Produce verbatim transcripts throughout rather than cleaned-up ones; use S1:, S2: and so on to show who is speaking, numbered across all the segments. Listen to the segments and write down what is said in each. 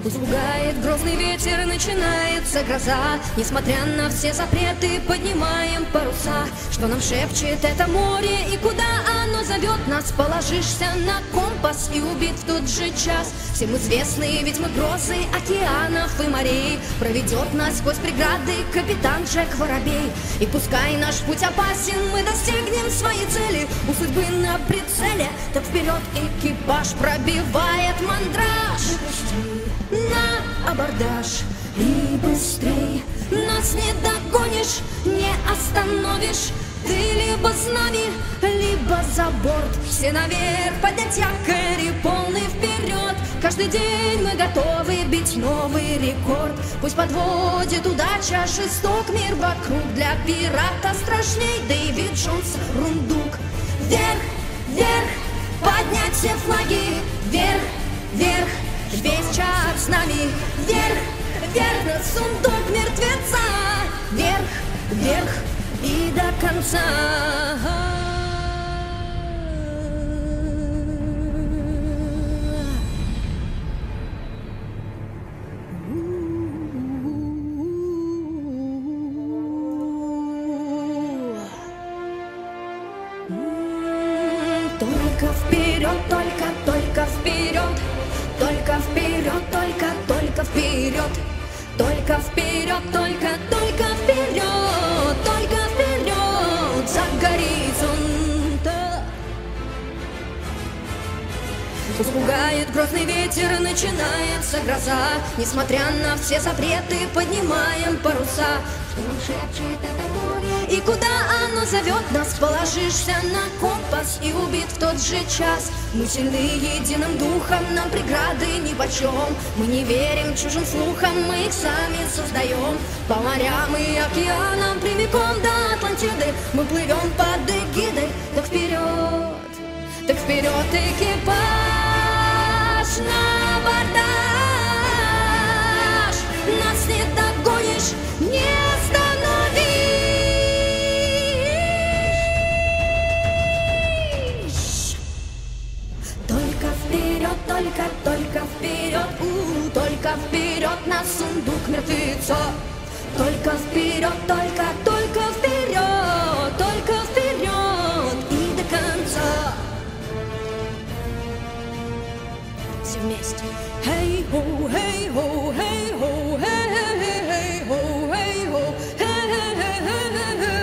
S1: Пусть пугает грозный ветер, начинается гроза. Несмотря на все запреты, поднимаем паруса. Что нам шепчет это море и куда оно зовет нас? Положишься на компас и убит в тот же час. Всем известные ведьмы грозы океанов и морей. Проведет нас сквозь преграды капитан Джек Воробей. И пускай наш путь опасен, мы достигнем своей цели. У судьбы на прицеле, так вперед экипаж пробивает мандраж. На абордаж и быстрей, нас не догонишь, не остановишь. Ты либо с нами, либо за борт. Все наверх, поднять якорь и полный вперед. Каждый день мы готовы бить новый рекорд. Пусть подводит удача, жесток мир вокруг. Для пирата страшней Дэвид Джонс, рундук. Вверх, вверх, поднять все флаги. Вверх, вверх, весь час с нами. Вверх, вверх, на сундук мертвеца. Вверх, вверх и до конца. Только вперед, только, только вперед. Только вперед, только, только вперед. Только вперед, только, только вперед. Только вперед, за горизонт. Пусть пугает грозный ветер, начинается гроза. Несмотря на все запреты, поднимаем паруса. И куда оно зовет нас? Положишься на компас и убит в тот же час. Мы сильны единым духом, нам преграды нипочем. Мы не верим чужим слухам, мы их сами создаем. По морям и океанам прямиком до Атлантиды мы плывем под эгидой. Так вперед, так вперед, экипаж, на абордаж. Нас не догонишь, не остановишь. Только вперед, только, только вперед, у, только вперед на сундук мертвеца. Только вперед, только, только вперед, только вперед и до конца. Все вместе. Хей-хо, хей-хо, хей-хо, хей-хо, хей-хо, хей-хо.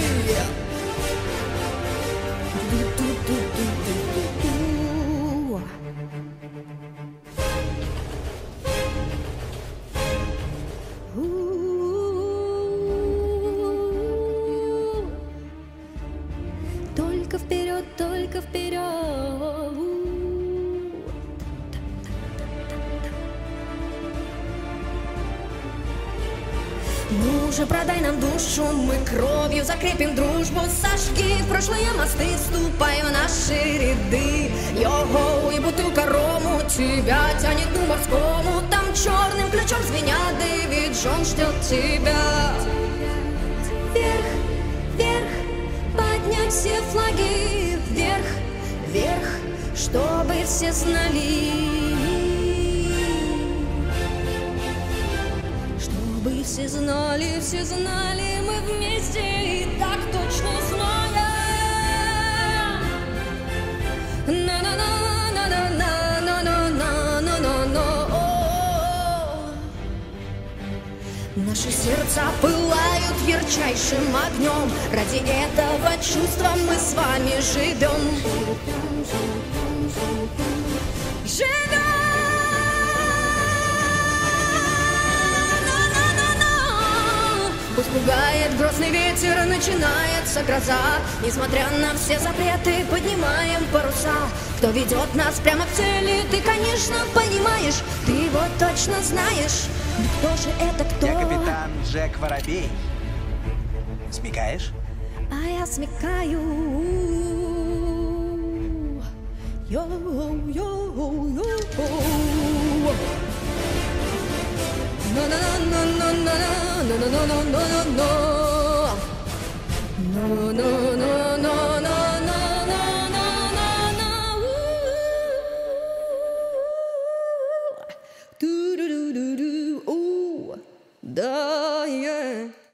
S1: Только вперед, только вперед. Ну же, продай нам душу, мы кровью закрепим дружбу. Сожги в прошлые мосты, ступай в наши ряды. Йо-го, и бутылка рому тебя тянет к морскому. Там черным ключом звеня Дэвид Джон ждет тебя. Вверх, вверх, поднять все флаги. Вверх, вверх, чтобы все знали. Чтобы все знали, все знали, мы вместе и так точно знаем. На-на-на-на-на-на-на-на-на-на. Наши сердца пылают ярчайшим огнем. Ради этого чувства мы с вами живем. Живем! Пусть пугает грозный ветер, начинается гроза. Несмотря на все запреты, поднимаем паруса. Кто ведет нас прямо к цели, ты, конечно, понимаешь. Ты его точно знаешь. Но кто же это, кто?
S2: Я капитан Джек Воробей. Смекаешь?
S1: А я смекаю. Йоу-йоу-йоу. Do do do. У, да, yeah.